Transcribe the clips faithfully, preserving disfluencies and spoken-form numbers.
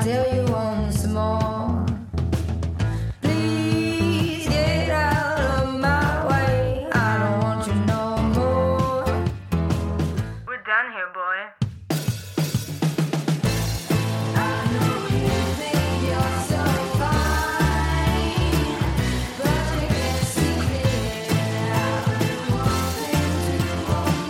tell you once more. Please get out of my way. I don't want you no more. We're done here, boy. I know you think you're so fine, but you can't see it. I've been wanting to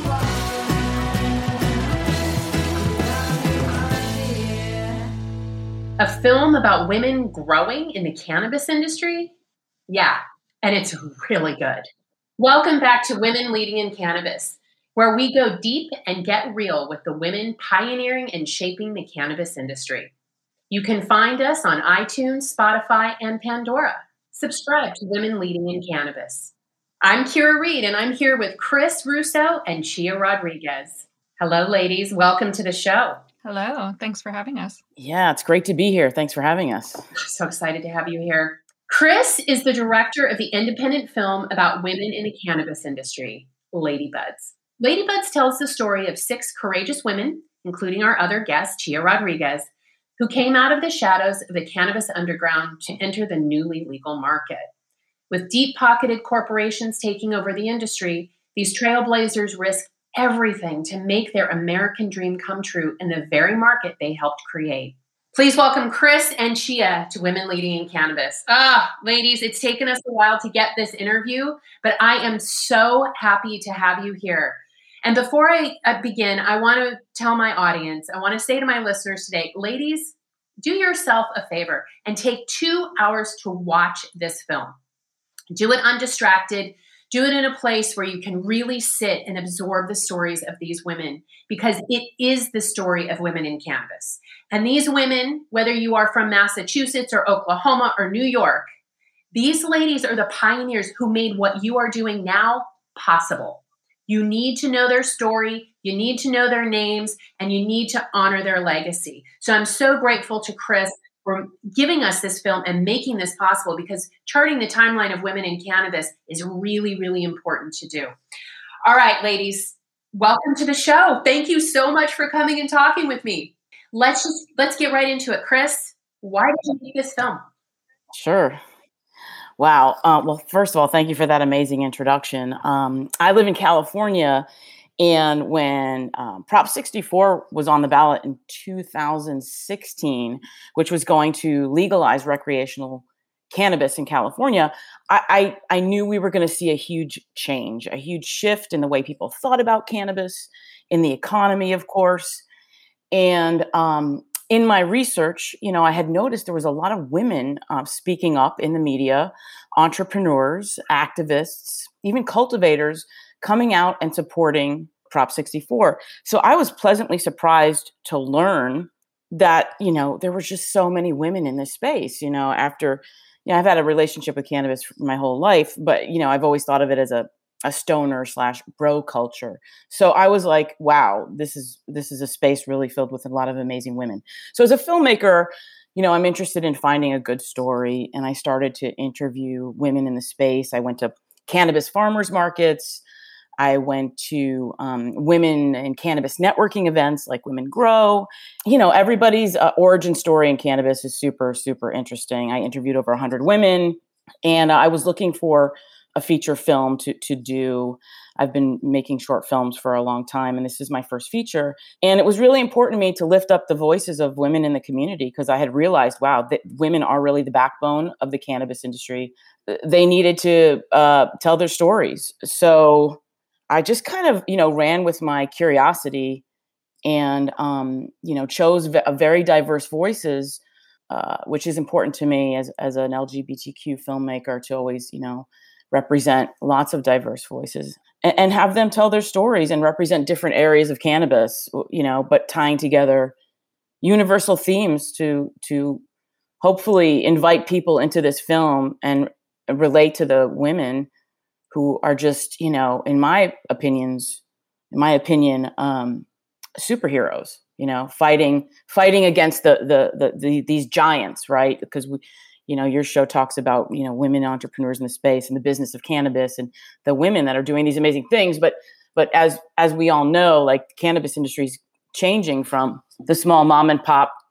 A film about women growing in the cannabis industry? Yeah, and it's really good. Welcome back to Women Leading in Cannabis, where we go deep and get real with the women pioneering and shaping the cannabis industry. You can find us on iTunes, Spotify, and Pandora. Subscribe to Women Leading in Cannabis. I'm Kira Reed, and I'm here with Chris Russo and Chia Rodriguez. Hello, ladies. Welcome to the show. Hello. Thanks for having us. Yeah, it's great to be here. Thanks for having us. So excited to have you here. Chris is the director of the independent film about women in the cannabis industry, Ladybuds. Ladybuds tells the story of six courageous women, including our other guest, Chia Rodriguez, who came out of the shadows of the cannabis underground to enter the newly legal market. With deep-pocketed corporations taking over the industry, these trailblazers risk everything to make their American dream come true in the very market they helped create. Please welcome Chris and Chia to Women Leading in Cannabis. Ah, ladies, it's taken us a while to get this interview, but I am so happy to have you here. And before I uh, begin, I want to tell my audience, I want to say to my listeners today, ladies, do yourself a favor and take two hours to watch this film. Do it undistracted. Do it in a place where you can really sit and absorb the stories of these women, because it is the story of women in cannabis. And these women, whether you are from Massachusetts or Oklahoma or New York, these ladies are the pioneers who made what you are doing now possible. You need to know their story, you need to know their names, and you need to honor their legacy. So I'm so grateful to Chris for giving us this film and making this possible, because charting the timeline of women in cannabis is really, really important to do. All right, ladies, welcome to the show. Thank you so much for coming and talking with me. Let's just, let's get right into it. Chris, why did you make this film? Sure. Wow. Uh, well, first of all, thank you for that amazing introduction. Um, I live in California, and when um, Prop sixty-four was on the ballot in two thousand sixteen, which was going to legalize recreational cannabis in California, I, I, I knew we were going to see a huge change, a huge shift in the way people thought about cannabis, in the economy, of course. And um, in my research, you know, I had noticed there was a lot of women uh, speaking up in the media, entrepreneurs, activists, even cultivators coming out and supporting Prop sixty-four. So I was pleasantly surprised to learn that, you know, there were just so many women in this space. You know, after, you know, I've had a relationship with cannabis for my whole life, but, you know, I've always thought of it as a, a stoner slash bro culture. So I was like, wow, this is, this is a space really filled with a lot of amazing women. So as a filmmaker, you know, I'm interested in finding a good story. And I started to interview women in the space. I went to cannabis farmers markets. I went to um, women in cannabis networking events like Women Grow. You know, everybody's uh, origin story in cannabis is super, super interesting. I interviewed over one hundred women, and uh, I was looking for a feature film to to do. I've been making short films for a long time, and this is my first feature. And it was really important to me to lift up the voices of women in the community, because I had realized, wow, that women are really the backbone of the cannabis industry. They needed to uh, tell their stories. So I just kind of, you know, ran with my curiosity and, um, you know, chose v- very diverse voices, uh, which is important to me as, as an L G B T Q filmmaker, to always, you know, represent lots of diverse voices and, and have them tell their stories and represent different areas of cannabis, you know, but tying together universal themes to, to hopefully invite people into this film and relate to the women who are just, you know, in my opinions, in my opinion, um, superheroes, you know, fighting, fighting against the, the, the, the, these giants, right? Because we, you know, your show talks about, you know, women entrepreneurs in the space and the business of cannabis and the women that are doing these amazing things. But, but as, as we all know, like, the cannabis industry is changing from the small mom and pop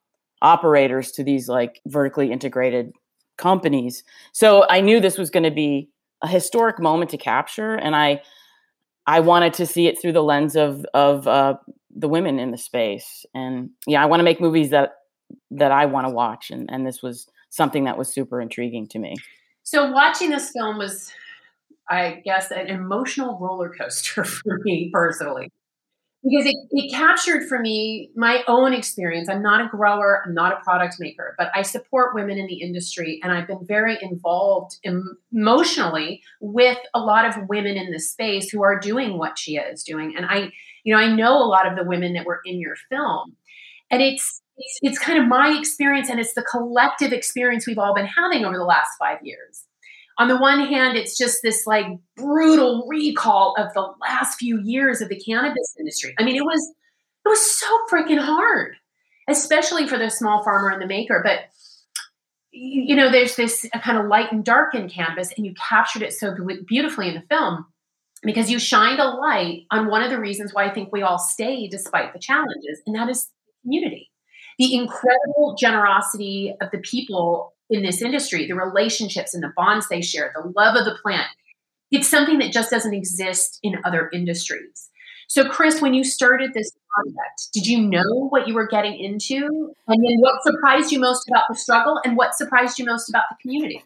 operators to these like vertically integrated companies. So I knew this was going to be a historic moment to capture, and I I wanted to see it through the lens of of uh, the women in the space. And yeah, I want to make movies that that I want to watch, and and this was something that was super intriguing to me. So watching this film was, I guess, an emotional roller coaster for me personally. Because it, it captured for me my own experience. I'm not a grower, I'm not a product maker, but I support women in the industry, and I've been very involved em- emotionally with a lot of women in this space who are doing what Chia is doing. And I, you know, I know a lot of the women that were in your film, and it's it's, it's kind of my experience, and it's the collective experience we've all been having over the last five years. On the one hand, it's just this like brutal recall of the last few years of the cannabis industry. I mean, it was it was so freaking hard, especially for the small farmer and the maker. But you, you know, there's this kind of light and dark in cannabis, and you captured it so be- beautifully in the film because you shined a light on one of the reasons why I think we all stay despite the challenges, and that is community. The incredible generosity of the people in this industry, the relationships and the bonds they share, the love of the plant. It's something that just doesn't exist in other industries. So, Chris, when you started this project, did you know what you were getting into? And then what surprised you most about the struggle, and what surprised you most about the community?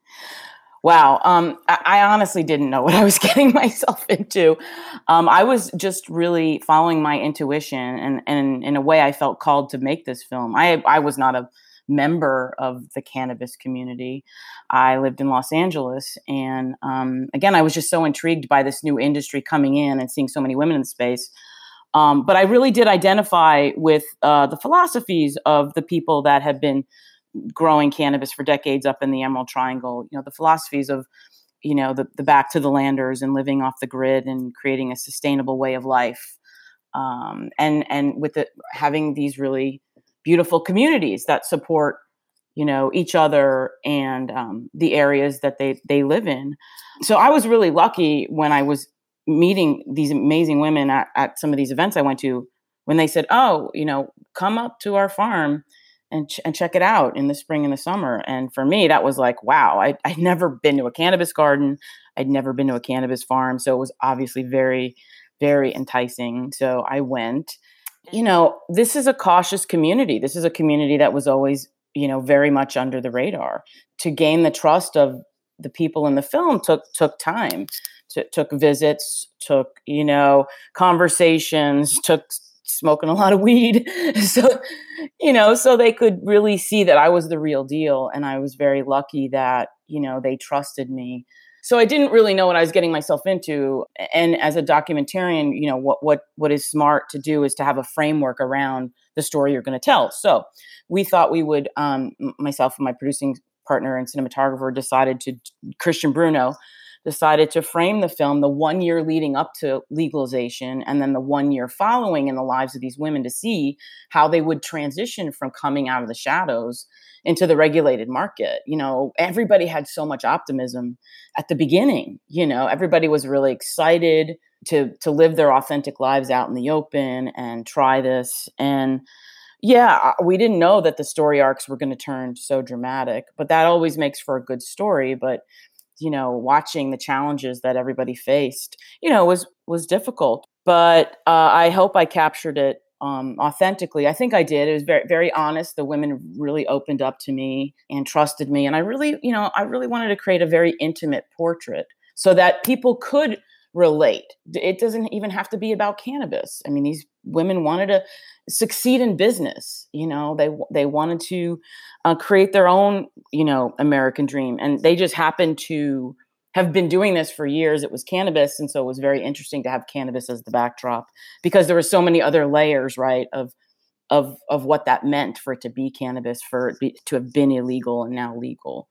Wow. Um, I, I honestly didn't know what I was getting myself into. Um, I was just really following my intuition, and, and in a way I felt called to make this film. I, I was not a member of the cannabis community. I lived in Los Angeles. And um, again, I was just so intrigued by this new industry coming in and seeing so many women in the space. Um, but I really did identify with uh, the philosophies of the people that had been growing cannabis for decades up in the Emerald Triangle. You know, the philosophies of, you know, the, the back to the landers and living off the grid and creating a sustainable way of life. Um, and, and with it, having these really beautiful communities that support, you know, each other and um, the areas that they, they live in. So I was really lucky when I was meeting these amazing women at, at some of these events I went to, when they said, oh, you know, come up to our farm and ch- and check it out in the spring and the summer. And for me, that was like, wow, I, I'd never been to a cannabis garden. I'd never been to a cannabis farm. So it was obviously very, very enticing. So I went. You know, this is a cautious community. This is a community that was always, you know, very much under the radar. To gain the trust of the people in the film took took time. T- took visits, took, you know, conversations, took smoking a lot of weed. So, you know, so they could really see that I was the real deal. And I was very lucky that, you know, they trusted me. So I didn't really know what I was getting myself into. And as a documentarian, you know, what what what is smart to do is to have a framework around the story you're going to tell. So we thought we would, um, myself and my producing partner and cinematographer decided to, Christian Bruno, decided to frame the film the one year leading up to legalization and then the one year following in the lives of these women to see how they would transition from coming out of the shadows into the regulated market. You know, everybody had so much optimism at the beginning. You know, everybody was really excited to to live their authentic lives out in the open and try this. And yeah, we didn't know that the story arcs were going to turn so dramatic, but that always makes for a good story. But you know, watching the challenges that everybody faced, you know, was was difficult. But uh, I hope I captured it um, authentically. I think I did. It was very, very honest. The women really opened up to me and trusted me. And I really, you know, I really wanted to create a very intimate portrait so that people could relate. It doesn't even have to be about cannabis. I mean, these women wanted to succeed in business. You know, they they wanted to uh, create their own, you know, American dream, and they just happened to have been doing this for years. It was cannabis, and so it was very interesting to have cannabis as the backdrop because there were so many other layers, right, of of of what that meant for it to be cannabis, for it be, to have been illegal and now legal.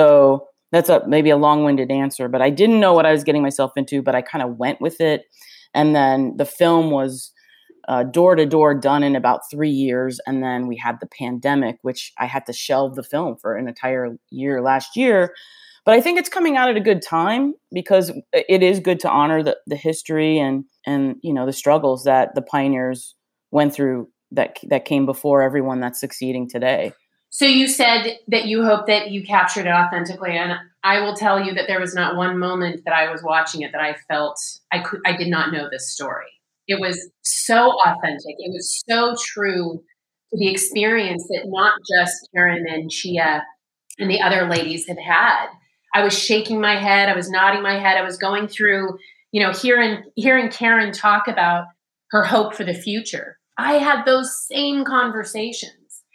So that's a maybe a long-winded answer, but I didn't know what I was getting myself into, but I kind of went with it. And then the film was uh, door to door done in about three years. And then we had the pandemic, which I had to shelve the film for an entire year last year. But I think it's coming out at a good time because it is good to honor the, the history and, and, you know, the struggles that the pioneers went through that that came before everyone that's succeeding today. So you said that you hope that you captured it authentically, and I will tell you that there was not one moment that I was watching it that I felt I could I did not know this story. It was so authentic. It was so true to the experience that not just Karen and Chia and the other ladies had had. I was shaking my head. I was nodding my head. I was going through, you know, hearing hearing Karen talk about her hope for the future. I had those same conversations.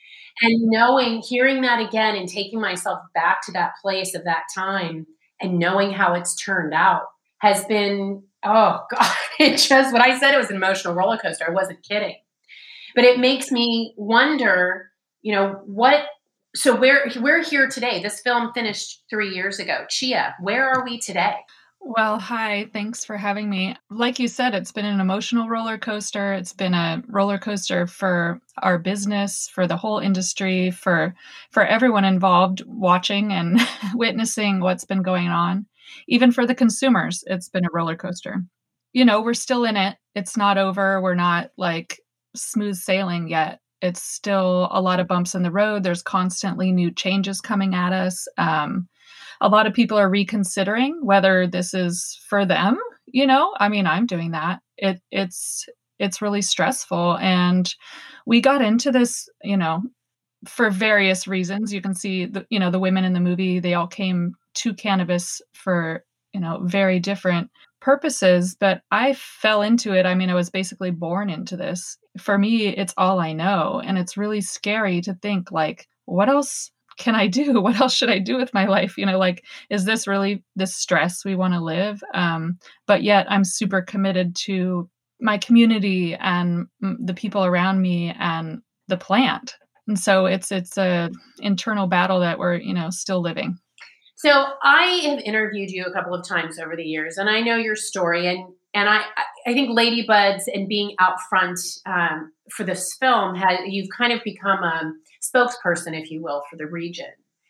And knowing, hearing that again and taking myself back to that place of that time and knowing how it's turned out has been, oh God, it just, when I said it was an emotional roller coaster, I wasn't kidding. But it makes me wonder, you know, what, so we're, we're here today. This film finished three years ago. Chia, where are we today? Well, hi, thanks for having me. Like you said, it's been an emotional roller coaster. It's been a roller coaster for our business, for the whole industry, for for everyone involved watching and witnessing what's been going on. Even for the consumers, it's been a roller coaster. You know, we're still in it. It's not over. We're not like smooth sailing yet. It's still a lot of bumps in the road. There's constantly new changes coming at us. Um, a lot of people are reconsidering whether this is for them. You know, I mean, I'm doing that. It it's it's really stressful, and we got into this, you know, for various reasons. You can see the, you know, the women in the movie, they all came to cannabis for, you know, very different purposes, but I fell into it. I mean, I was basically born into this. For me, it's all I know, and it's really scary to think like, what else can I do? What else should I do with my life? You know, like, is this really the stress we want to live? Um, but yet I'm super committed to my community and mm, the people around me and the plant. And so it's, it's a internal battle that we're, you know, still living. So I have interviewed you a couple of times over the years, and I know your story. And and I I think Ladybuds and being out front um, for this film, has you've kind of become a spokesperson, if you will, for the region.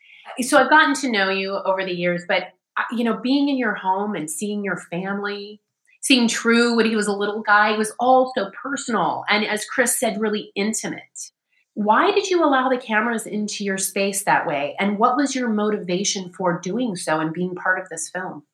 So I've gotten to know you over the years, but uh, you know, being in your home and seeing your family, seeing True when he was a little guy, it was all so personal, and as Chris said, really intimate. Why did you allow the cameras into your space that way? And what was your motivation for doing so and being part of this film?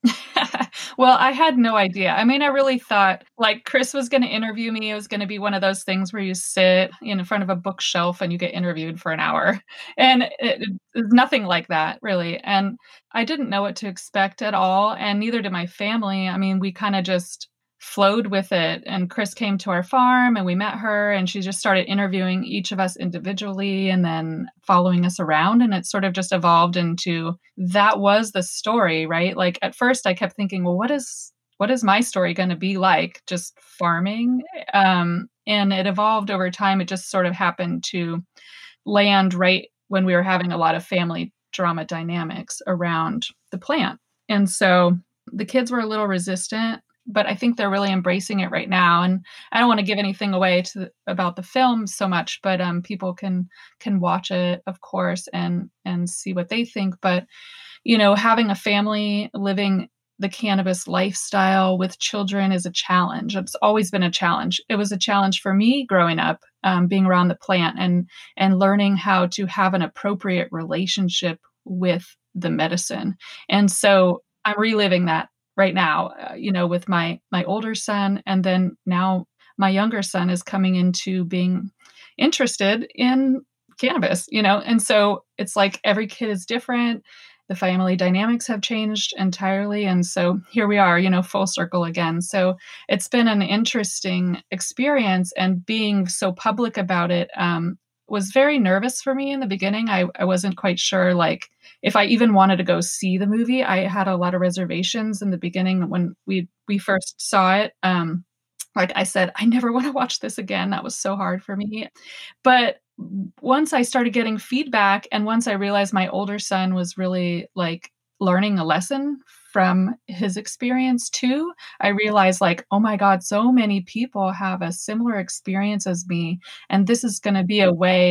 Well, I had no idea. I mean, I really thought like Chris was going to interview me. It was going to be one of those things where you sit in front of a bookshelf and you get interviewed for an hour. And it, it, it's nothing like that, really. And I didn't know what to expect at all. And neither did my family. I mean, we kind of just flowed with it. And Chris came to our farm and we met her, and she just started interviewing each of us individually and then following us around. And it sort of just evolved into, that was the story, right? Like at first I kept thinking, well, what is, what is my story going to be like, just farming? Um, and it evolved over time. It just sort of happened to land right when we were having a lot of family drama dynamics around the plant. And so the kids were a little resistant, but I think they're really embracing it right now. And I don't want to give anything away to about the film so much, but um, people can can watch it, of course, and and see what they think. But you know, having a family, living the cannabis lifestyle with children is a challenge. It's always been a challenge. It was a challenge for me growing up, um, being around the plant and and learning how to have an appropriate relationship with the medicine. And so I'm reliving that right now, uh, you know, with my my older son, and then now my younger son is coming into being interested in cannabis, you know, and so it's like every kid is different. The family dynamics have changed entirely, and so here we are, you know, full circle again. So it's been an interesting experience, and being so public about it um, was very nervous for me in the beginning. I, I wasn't quite sure, like, if I even wanted to go see the movie. I had a lot of reservations in the beginning when we we first saw it. Um, like I said, I never want to watch this again. That was so hard for me. But once I started getting feedback, and once I realized my older son was really like learning a lesson from his experience too, I realized like, oh my God, so many people have a similar experience as me. And this is going to be a way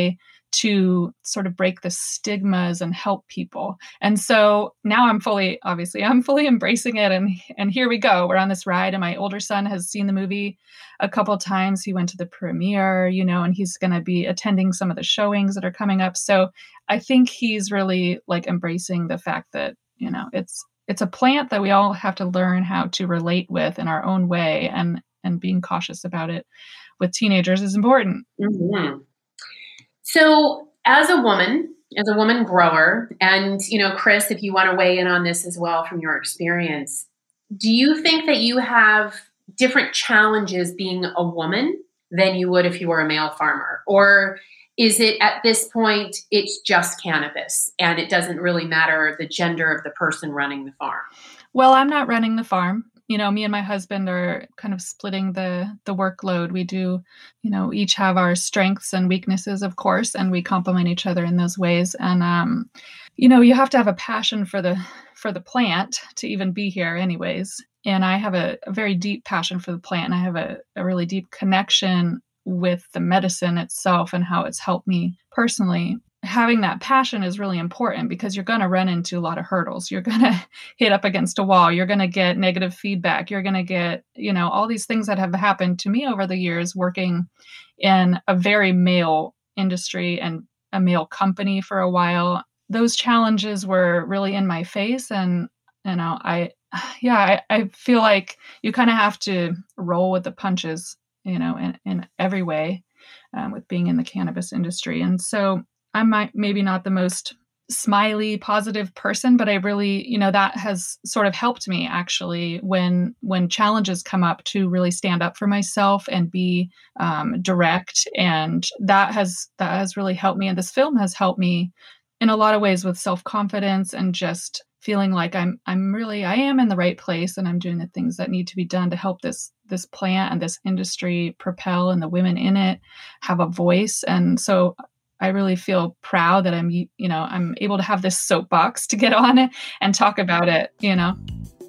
to sort of break the stigmas and help people. And so now I'm fully, obviously, I'm fully embracing it. And, and here we go. We're on this ride. And my older son has seen the movie a couple of times. He went to the premiere, you know, and he's going to be attending some of the showings that are coming up. So I think he's really like embracing the fact that, you know, it's, it's a plant that we all have to learn how to relate with in our own way, and, and being cautious about it with teenagers is important. Mhm. So as a woman, as a woman grower, and, you know, Chris, if you want to weigh in on this as well from your experience, do you think that you have different challenges being a woman than you would if you were a male farmer? Or is it at this point, it's just cannabis and it doesn't really matter the gender of the person running the farm? Well, I'm not running the farm. You know, me and my husband are kind of splitting the the workload. We do, you know, each have our strengths and weaknesses, of course, and we complement each other in those ways. And um, you know, you have to have a passion for the for the plant to even be here anyways. And I have a, a very deep passion for the plant, and I have a, a really deep connection with the medicine itself and how it's helped me personally. Having that passion is really important because you're going to run into a lot of hurdles. You're going to hit up against a wall. You're going to get negative feedback. You're going to get, you know, all these things that have happened to me over the years working in a very male industry and a male company for a while. Those challenges were really in my face. And, you know, I, yeah, I, I feel like you kind of have to roll with the punches, you know, in, in every way um, with being in the cannabis industry. And so I'm not, maybe not the most smiley, positive person, but I really, you know, that has sort of helped me actually when when challenges come up to really stand up for myself and be um, direct, and that has that has really helped me. And this film has helped me in a lot of ways with self-confidence and just feeling like I'm I'm really I am in the right place and I'm doing the things that need to be done to help this this plant and this industry propel and the women in it have a voice. And so I really feel proud that I'm, you know, I'm able to have this soapbox to get on it and talk about it, you know.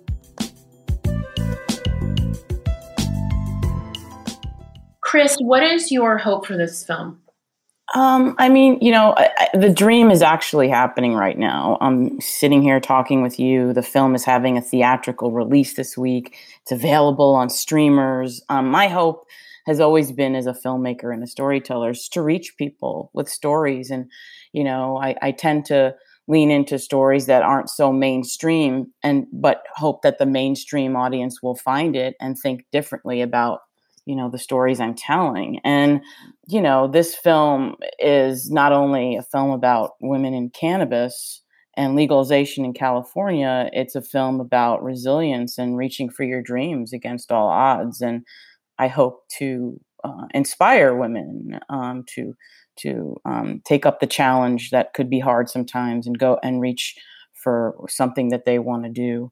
Chris, what is your hope for this film? Um, I mean, you know, I, I, the dream is actually happening right now. I'm sitting here talking with you. The film is having a theatrical release this week. It's available on streamers. Um, my hope has always been, as a filmmaker and a storyteller, is to reach people with stories. And, you know, I, I tend to lean into stories that aren't so mainstream, and but hope that the mainstream audience will find it and think differently about, you know, the stories I'm telling. And, you know, this film is not only a film about women in cannabis and legalization in California, it's a film about resilience and reaching for your dreams against all odds. And I hope to uh, inspire women um, to to um, take up the challenge that could be hard sometimes and go and reach for something that they want to do.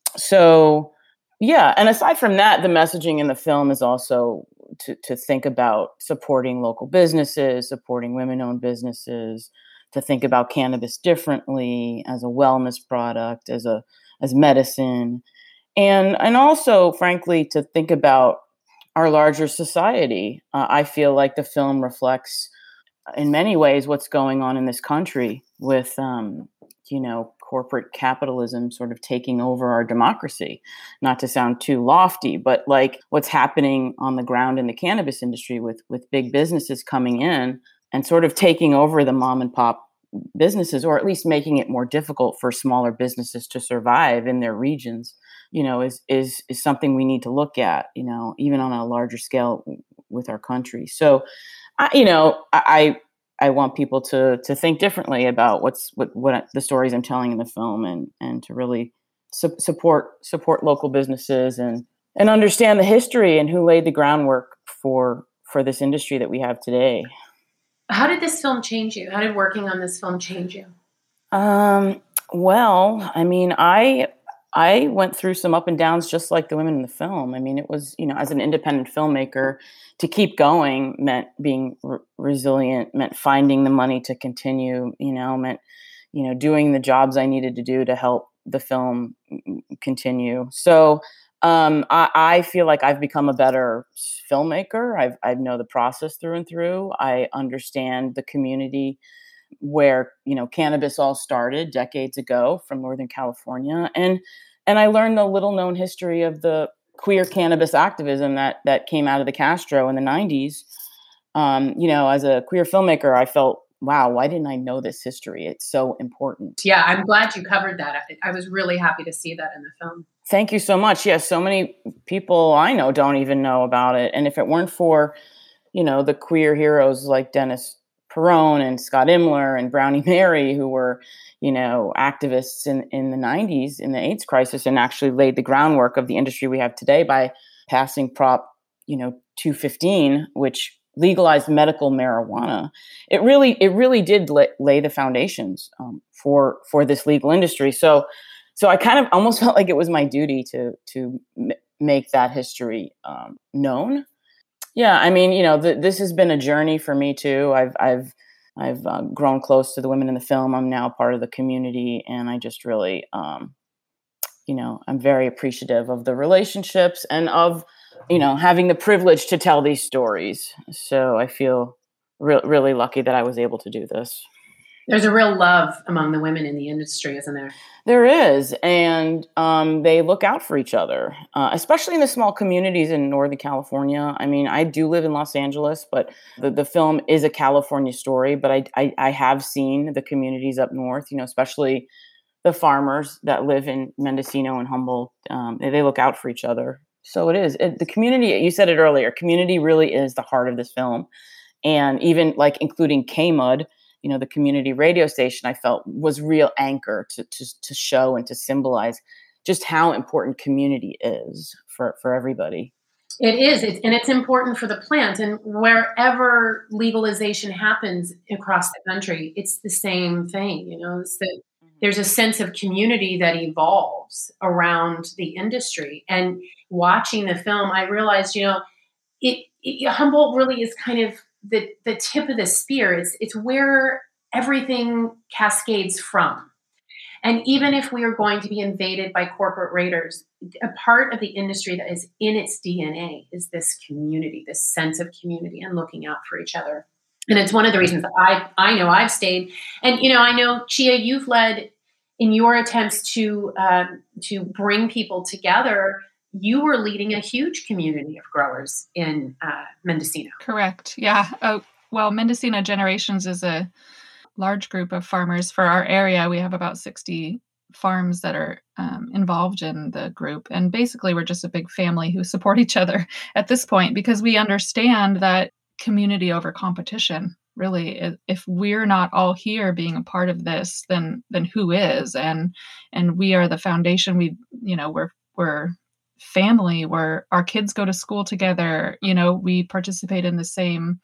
So, yeah. And aside from that, the messaging in the film is also to, to think about supporting local businesses, supporting women-owned businesses, to think about cannabis differently as a wellness product, as a as medicine, and and also, frankly, to think about our larger society. Uh, I feel like the film reflects, in many ways, what's going on in this country with, um, you know, corporate capitalism sort of taking over our democracy. Not to sound too lofty, but like what's happening on the ground in the cannabis industry with with big businesses coming in and sort of taking over the mom and pop businesses, or at least making it more difficult for smaller businesses to survive in their regions, you know, is is is something we need to look at, you know, even on a larger scale with our country. So, I, you know, I I want people to to think differently about what's what what the stories I'm telling in the film, and and to really su- support support local businesses and and understand the history and who laid the groundwork for for this industry that we have today. How did this film change you? How did working on this film change you? Um, well, I mean, I I went through some up and downs just like the women in the film. I mean, it was, you know, as an independent filmmaker, to keep going meant being re- resilient, meant finding the money to continue, you know, meant, you know, doing the jobs I needed to do to help the film continue. So Um, I, I feel like I've become a better filmmaker. I've, I know the process through and through. I understand the community where, you know, cannabis all started decades ago from Northern California. And, and I learned the little known history of the queer cannabis activism that, that came out of the Castro in the nineties. Um, you know, as a queer filmmaker, I felt, wow, why didn't I know this history? It's so important. Yeah, I'm glad you covered that. I, I was really happy to see that in the film. Thank you so much. Yes, so many people I know don't even know about it. And if it weren't for, you know, the queer heroes like Dennis Perone and Scott Imler and Brownie Mary, who were, you know, activists in, in the nineties in the AIDS crisis and actually laid the groundwork of the industry we have today by passing Prop, you know, two fifteen, which legalized medical marijuana. It really, it really did lay, lay the foundations um, for for this legal industry. So. So I kind of almost felt like it was my duty to to m- make that history um, known. Yeah, I mean, you know, th- this has been a journey for me too. I've I've I've uh, grown close to the women in the film. I'm now part of the community, and I just really, um, you know, I'm very appreciative of the relationships and of, you know, having the privilege to tell these stories. So I feel re- really lucky that I was able to do this. There's a real love among the women in the industry, isn't there? There is, and um, they look out for each other, uh, especially in the small communities in Northern California. I mean, I do live in Los Angeles, but the, the film is a California story. But I, I, I have seen the communities up north, you know, especially the farmers that live in Mendocino and Humboldt. Um, they, they look out for each other. So it is. It, the community, you said it earlier, community really is the heart of this film. And even like including K-Mud, you know, the community radio station, I felt was real anchor to, to, to show and to symbolize just how important community is for, for everybody. It is, it's, and it's important for the plant. And wherever legalization happens across the country, it's the same thing. You know, it's that there's a sense of community that evolves around the industry. And watching the film, I realized, you know, it, it Humboldt really is kind of the the tip of the spear. It's it's where everything cascades from. And even if we are going to be invaded by corporate raiders, a part of the industry that is in its D N A is this community, this sense of community and looking out for each other. And it's one of the reasons that I I know I've stayed. And you know, I know Chia, you've led in your attempts to um, to bring people together. You were leading a huge community of growers in uh, Mendocino. Correct. Yeah. Oh, well, Mendocino Generations is a large group of farmers for our area. We have about sixty farms that are um, involved in the group. And basically, we're just a big family who support each other at this point because we understand that community over competition. Really, if we're not all here being a part of this, then then who is? And and we are the foundation. We, you know, we're we're family where our kids go to school together. You know, we participate in the same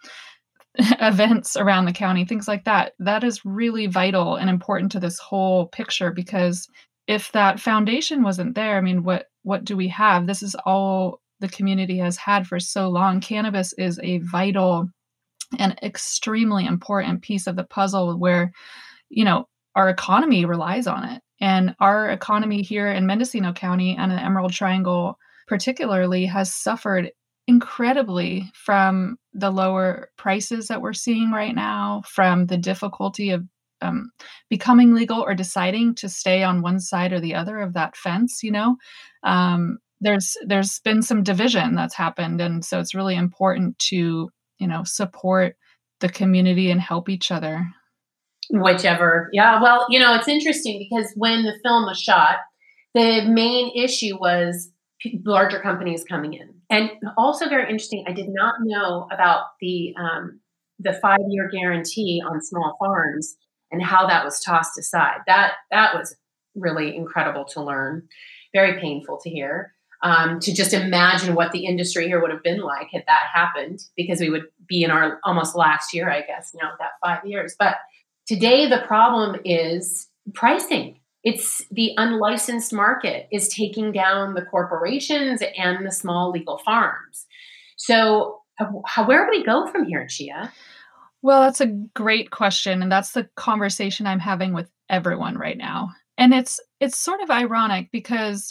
events around the county, things like that. That is really vital and important to this whole picture, because if that foundation wasn't there, I mean, what what do we have? This is all the community has had for so long. Cannabis is a vital and extremely important piece of the puzzle where, you know, our economy relies on it. And our economy here in Mendocino County and the Emerald Triangle particularly has suffered incredibly from the lower prices that we're seeing right now, from the difficulty of um, becoming legal or deciding to stay on one side or the other of that fence. You know, um, there's there's been some division that's happened, and so it's really important to, you know, support the community and help each other. Whichever. Yeah. Well, you know, it's interesting because when the film was shot, the main issue was p- larger companies coming in. And also very interesting, I did not know about the um, the five-year guarantee on small farms and how that was tossed aside. That that was really incredible to learn. Very painful to hear. Um, to just imagine what the industry here would have been like had that happened, because we would be in our almost last year, I guess, now that five years. But today, the problem is pricing. It's the unlicensed market is taking down the corporations and the small legal farms. So how, where do we go from here, Chia? Well, that's a great question. And that's the conversation I'm having with everyone right now. And it's it's sort of ironic because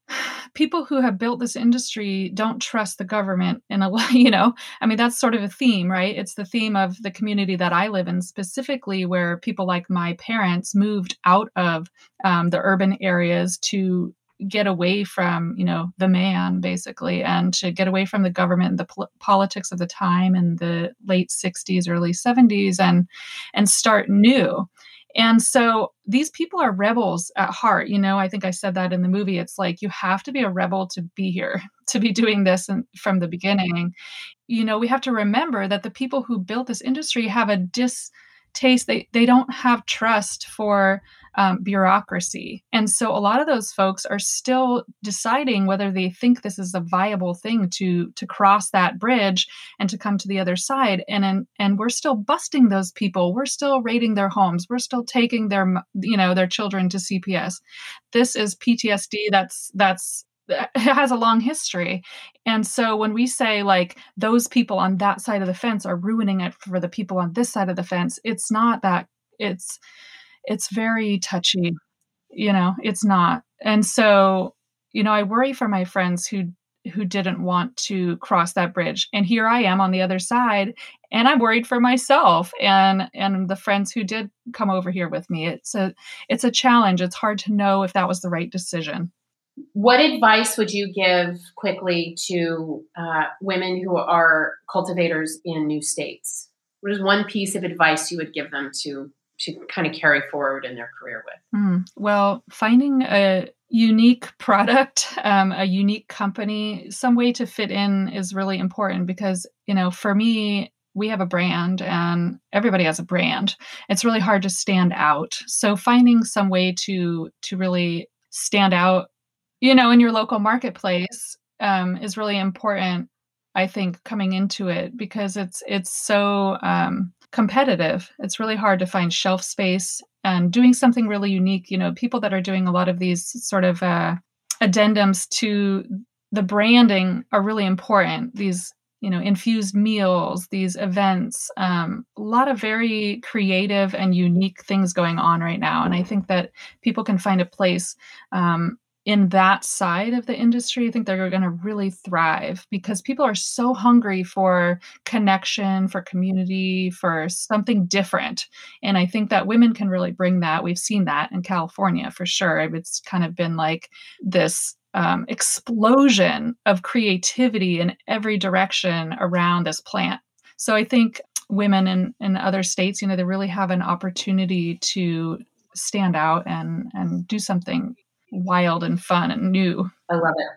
people who have built this industry don't trust the government in a way, you know, I mean, that's sort of a theme, right? It's the theme of the community that I live in, specifically where people like my parents moved out of um, the urban areas to get away from, you know, the man basically, and to get away from the government and the pol- politics of the time in the late sixties, early seventies, and and start new. And so these people are rebels at heart. You know, I think I said that in the movie. It's like you have to be a rebel to be here, to be doing this and from the beginning. You know, we have to remember that the people who built this industry have a distaste. They they don't have trust for um, bureaucracy, and so a lot of those folks are still deciding whether they think this is a viable thing to to cross that bridge and to come to the other side. And and, and we're still busting those people. We're still raiding their homes. We're still taking their you know their children to C P S. This is P T S D. That's that's it has a long history. And so when we say like those people on that side of the fence are ruining it for the people on this side of the fence, it's not that. It's it's very touchy, you know, it's not. And so, you know, I worry for my friends who who didn't want to cross that bridge. And here I am on the other side, and I'm worried for myself and and the friends who did come over here with me. It's a it's a challenge. It's hard to know if that was the right decision. What advice would you give quickly to uh, women who are cultivators in new states? What is one piece of advice you would give them to to kind of carry forward in their career with? Mm, well, finding a unique product, um, a unique company, some way to fit in is really important because, you know, for me, we have a brand and everybody has a brand. It's really hard to stand out. So finding some way to to really stand out, you know, in your local marketplace um, is really important, I think, coming into it because it's it's so um, competitive. It's really hard to find shelf space and doing something really unique. You know, people that are doing a lot of these sort of uh, addendums to the branding are really important. These, you know, infused meals, these events, um, a lot of very creative and unique things going on right now. And I think that people can find a place um, in that side of the industry. I think they're going to really thrive because people are so hungry for connection, for community, for something different. And I think that women can really bring that. We've seen that in California for sure. It's kind of been like this um, explosion of creativity in every direction around this plant. So I think women in, in other states, you know, they really have an opportunity to stand out and, and do something wild and fun and new. I love it.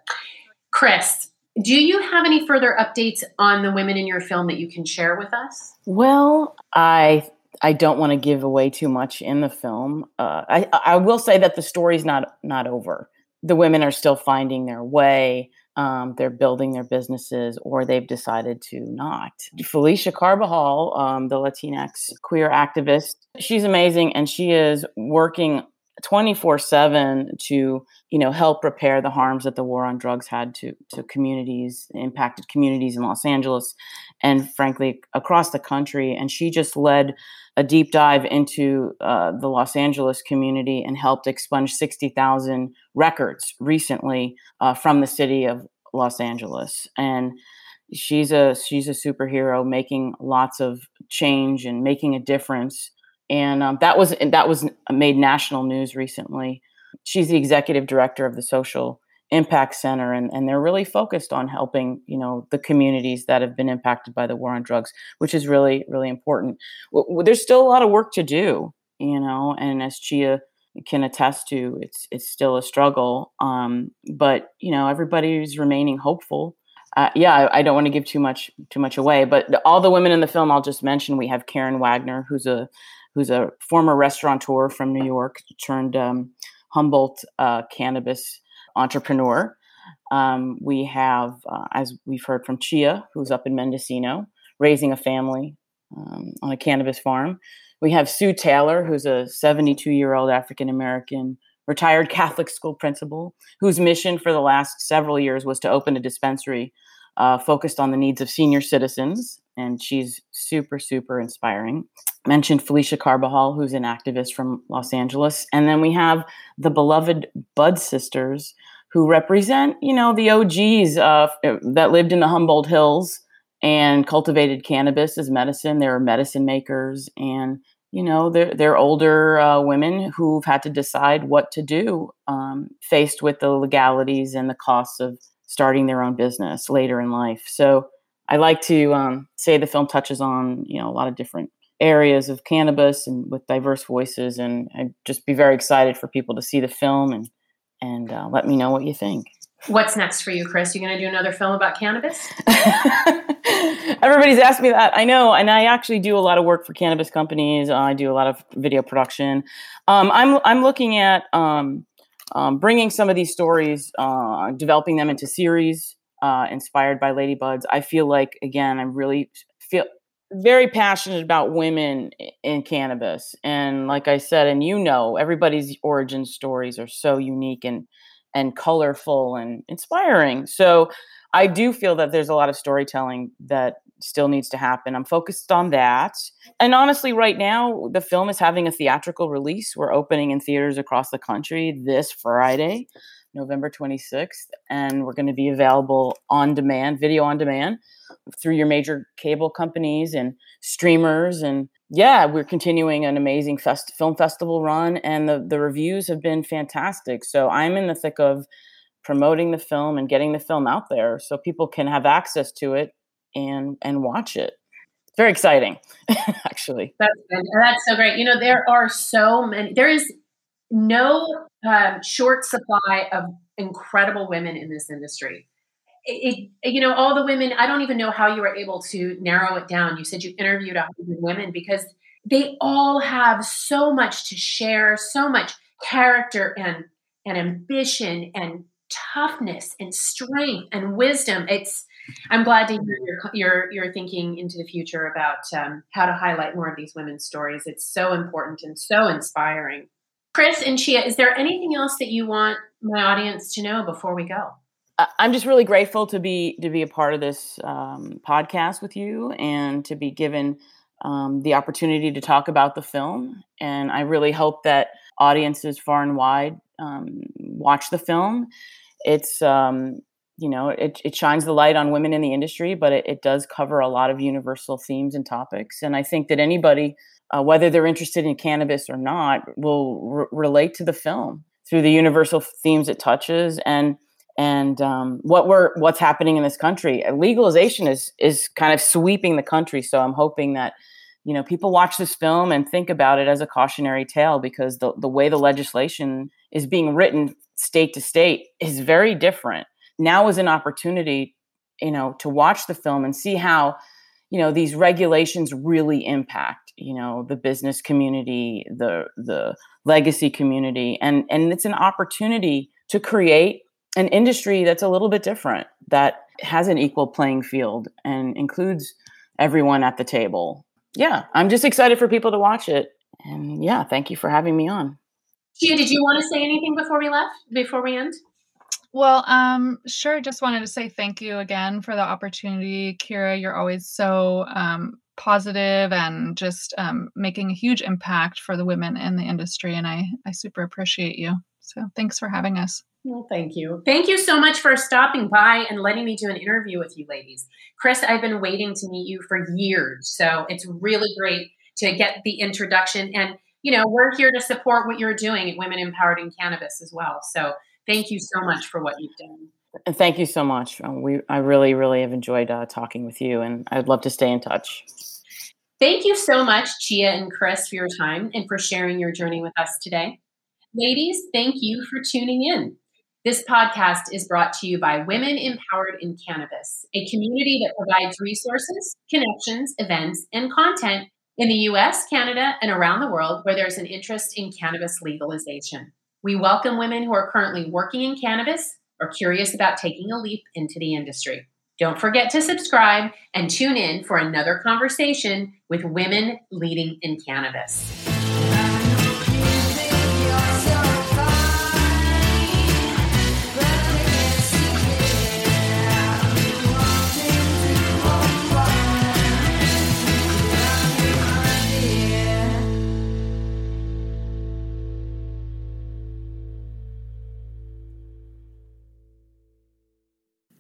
Chris, do you have any further updates on the women in your film that you can share with us? Well, I I don't want to give away too much in the film. Uh, I I will say that the story's not not over. The women are still finding their way. Um, they're building their businesses, or they've decided to not. Felicia Carbajal, um, the Latinx queer activist, she's amazing, and she is working twenty-four seven to, you know, help repair the harms that the war on drugs had to to communities, impacted communities in Los Angeles and frankly across the country. And she just led a deep dive into uh, the Los Angeles community and helped expunge sixty thousand records recently uh, from the city of Los Angeles. And she's a she's a superhero, making lots of change and making a difference. And um, that was that was made national news recently. She's the executive director of the Social Impact Center, and, and they're really focused on helping, you know, the communities that have been impacted by the war on drugs, which is really, really important. W- w- there's still a lot of work to do, you know, and as Chia can attest to, it's it's still a struggle. Um, but you know, everybody's remaining hopeful. Uh, yeah, I, I don't want to give too much too much away, but the, all the women in the film I'll just mention. We have Karen Wagner, who's a who's a former restaurateur from New York, turned um, Humboldt uh, cannabis entrepreneur. Um, we have, uh, as we've heard from Chia, who's up in Mendocino, raising a family um, on a cannabis farm. We have Sue Taylor, who's a seventy-two-year-old African-American retired Catholic school principal, whose mission for the last several years was to open a dispensary uh, focused on the needs of senior citizens. And she's super, super inspiring. Mentioned Felicia Carbajal, who's an activist from Los Angeles. And then we have the beloved Bud sisters, who represent, you know, the O Gs uh, that lived in the Humboldt Hills and cultivated cannabis as medicine. They were medicine makers, and you know, they're they're older uh, women who've had to decide what to do, um, faced with the legalities and the costs of starting their own business later in life. So I like to um, say the film touches on, you know, a lot of different areas of cannabis and with diverse voices, and I'd just be very excited for people to see the film and and uh, let me know what you think. What's next for you, Chris? You going to do another film about cannabis? Everybody's asked me that. I know, and I actually do a lot of work for cannabis companies. Uh, I do a lot of video production. Um, I'm I'm looking at um, um, bringing some of these stories, uh, developing them into series uh, inspired by Ladybuds. I feel like, again, I really feel very passionate about women in cannabis, and like I said, and you know, everybody's origin stories are so unique and and colorful and inspiring. So I do feel that there's a lot of storytelling that still needs to happen. I'm focused on that. And honestly, right now, the film is having a theatrical release. We're opening in theaters across the country this Friday, November twenty-sixth. And we're going to be available on demand, video on demand, through your major cable companies and streamers. And yeah, we're continuing an amazing fest- film festival run, and the, the reviews have been fantastic. So I'm in the thick of promoting the film and getting the film out there so people can have access to it and and watch it. It's very exciting, actually. That's good. That's so great. You know, there are so many. There is no um, short supply of incredible women in this industry. It, it, you know, all the women. I don't even know how you were able to narrow it down. You said you interviewed a hundred women because they all have so much to share, so much character and and ambition and toughness and strength and wisdom. It's. I'm glad to hear your your, your thinking into the future about um, how to highlight more of these women's stories. It's so important and so inspiring. Chris and Chia, is there anything else that you want my audience to know before we go? I'm just really grateful to be to be a part of this um, podcast with you and to be given um, the opportunity to talk about the film. And I really hope that audiences far and wide um, watch the film. It's um, you know, it, it shines the light on women in the industry, but it, it does cover a lot of universal themes and topics. And I think that anybody, uh, whether they're interested in cannabis or not, will re- relate to the film through the universal themes it touches and and um, what we're what's happening in this country. Legalization is is kind of sweeping the country. So I'm hoping that, you know, people watch this film and think about it as a cautionary tale, because the, the way the legislation is being written state to state is very different. Now is an opportunity, you know, to watch the film and see how, you know, these regulations really impact, you know, the business community, the the legacy community, and and it's an opportunity to create an industry that's a little bit different, that has an equal playing field and includes everyone at the table. Yeah, I'm just excited for people to watch it, and yeah, thank you for having me on. Chia, did you want to say anything before we left? Before we end? Well, um, sure. Just wanted to say thank you again for the opportunity. Kira, you're always so um, positive and just um, making a huge impact for the women in the industry. And I, I super appreciate you. So thanks for having us. Well, thank you. Thank you so much for stopping by and letting me do an interview with you ladies. Chris, I've been waiting to meet you for years. So it's really great to get the introduction. And, you know, we're here to support what you're doing at Women Empowered in Cannabis as well. So thank you so much for what you've done. And thank you so much. Uh, we, I really, really have enjoyed uh, talking with you, and I'd love to stay in touch. Thank you so much, Chia and Chris, for your time and for sharing your journey with us today. Ladies, thank you for tuning in. This podcast is brought to you by Women Empowered in Cannabis, a community that provides resources, connections, events, and content in the U S, Canada, and around the world where there's an interest in cannabis legalization. We welcome women who are currently working in cannabis or curious about taking a leap into the industry. Don't forget to subscribe and tune in for another conversation with women leading in cannabis.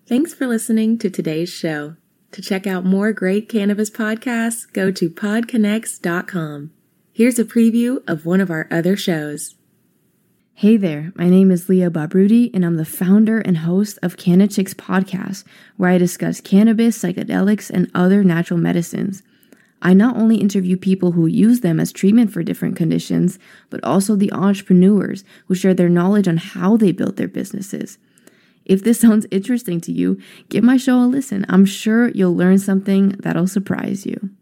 Thanks for listening to today's show. To check out more great cannabis podcasts, go to pod connects dot com. Here's a preview of one of our other shows. Hey there, my name is Leah Babrudi, and I'm the founder and host of Canachicks Podcast, where I discuss cannabis, psychedelics, and other natural medicines. I not only interview people who use them as treatment for different conditions, but also the entrepreneurs who share their knowledge on how they built their businesses. If this sounds interesting to you, give my show a listen. I'm sure you'll learn something that'll surprise you.